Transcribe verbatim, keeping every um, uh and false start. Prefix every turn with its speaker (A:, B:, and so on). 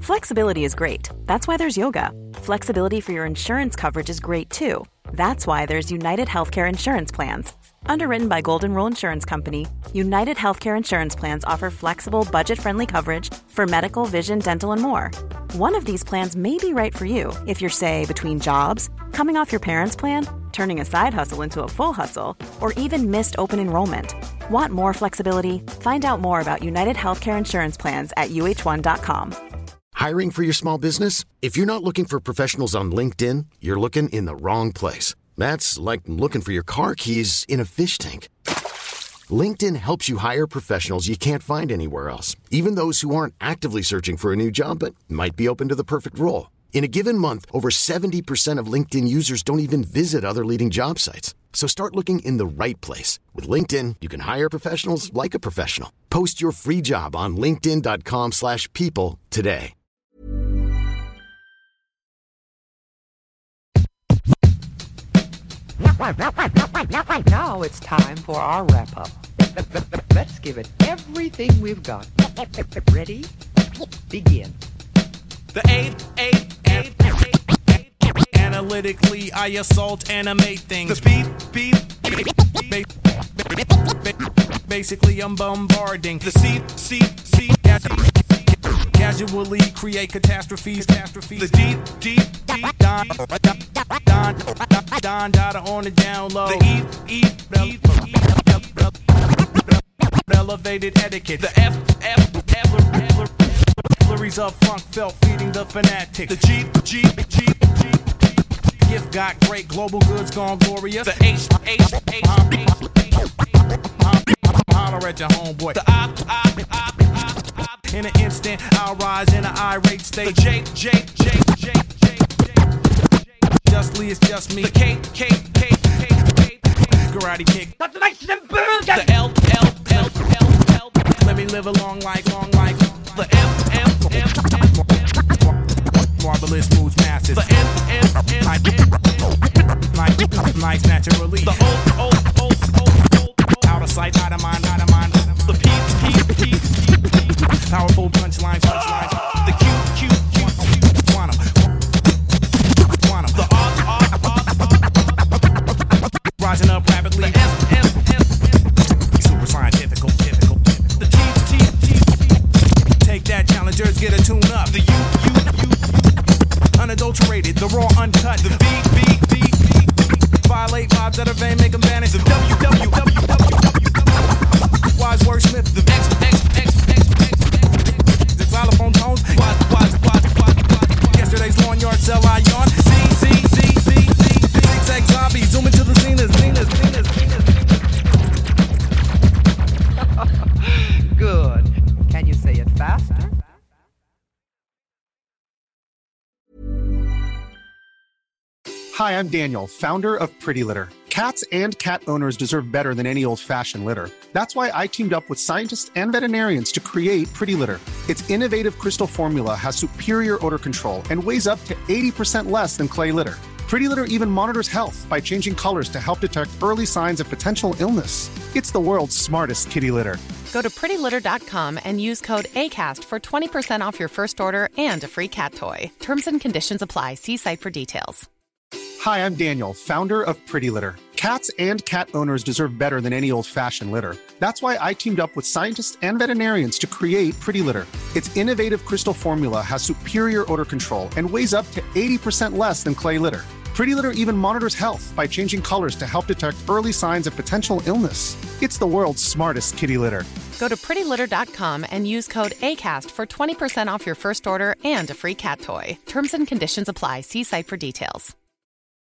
A: Flexibility is great. That's why there's yoga. Flexibility for your insurance coverage is great too. That's why there's United Healthcare Insurance Plans. Underwritten by Golden Rule Insurance Company, United Healthcare Insurance Plans offer flexible, budget-friendly coverage for medical, vision, dental, and more. One of these plans may be right for you if you're, say, between jobs, coming off your parents' plan, turning a side hustle into a full hustle, or even missed open enrollment. Want more flexibility? Find out more about United Healthcare Insurance Plans at U H one dot com.
B: Hiring for your small business? If you're not looking for professionals on LinkedIn, you're looking in the wrong place. That's like looking for your car keys in a fish tank. LinkedIn helps you hire professionals you can't find anywhere else, even those who aren't actively searching for a new job but might be open to the perfect role. In a given month, over seventy percent of LinkedIn users don't even visit other leading job sites. So start looking in the right place. With LinkedIn, you can hire professionals like a professional. Post your free job on linkedin dot com slash people today.
C: Now it's time for our wrap-up. Let's give it everything we've got. Ready? Begin.
D: The A, A, A, A, A, analytically I assault, animate things. The beat, beat, beat, basically I'm bombarding. The C, C, C, casually create catastrophes, catastrophes. The D, D, D, Don, Don, Don, Don, Dada on the down low. The E, E, E, elevated etiquette. The F, F, F, flurries of funk felt feeding the fanatic. The G, G, G, G, gift got great, global goods gone glorious. The H, H, H, holler at your homeboy. The I, I, I, I, I, in an instant, I'll rise in an irate state. The J, J, J, J, J, J, justly it's just me. The K, K, K, K, K, karate kick. The L, L, L, L, L, let me live a long life, long life. The M, M, M, M, marvelous moves masses. The N, N, N, N, nice naturally. The O, O, O, O, O, out of sight, out of mind, out of mind. The P, P, P, P, powerful punchlines, punchlines. The Q, Q, Q, quantum, quantum. The R, R, R, rising up rapidly. The S, S, S, super scientific, typical. The T, T, T, take that, challengers, get a tune up. The U, U, U, unadulterated, the raw, uncut. The B, B, B, B, violate vibes that are vain, make them vanish. The W, W, W, W, W, wise wordsmith. The X, X, X, X, X, the xylophone tones. Wise, wise, wise, wise, wise. Yesterday's lawn yard sell I yawn. Z, Z, Z, Z, Z, zigzag zombie, zoom into the zenith, zenith, zenith, zenith.
C: Good. Can you say it faster?
E: Hi, I'm Daniel, founder of Pretty Litter. Cats and cat owners deserve better than any old-fashioned litter. That's why I teamed up with scientists and veterinarians to create Pretty Litter. Its innovative crystal formula has superior odor control and weighs up to eighty percent less than clay litter. Pretty Litter even monitors health by changing colors to help detect early signs of potential illness. It's the world's smartest kitty litter.
F: Go to pretty litter dot com and use code ACAST for twenty percent off your first order and a free cat toy. Terms and conditions apply. See site for details.
E: Hi, I'm Daniel, founder of Pretty Litter. Cats and cat owners deserve better than any old-fashioned litter. That's why I teamed up with scientists and veterinarians to create Pretty Litter. Its innovative crystal formula has superior odor control and weighs up to eighty percent less than clay litter. Pretty Litter even monitors health by changing colors to help detect early signs of potential illness. It's the world's smartest kitty litter.
F: Go to pretty litter dot com and use code ACAST for twenty percent off your first order and a free cat toy. Terms and conditions apply. See site for details.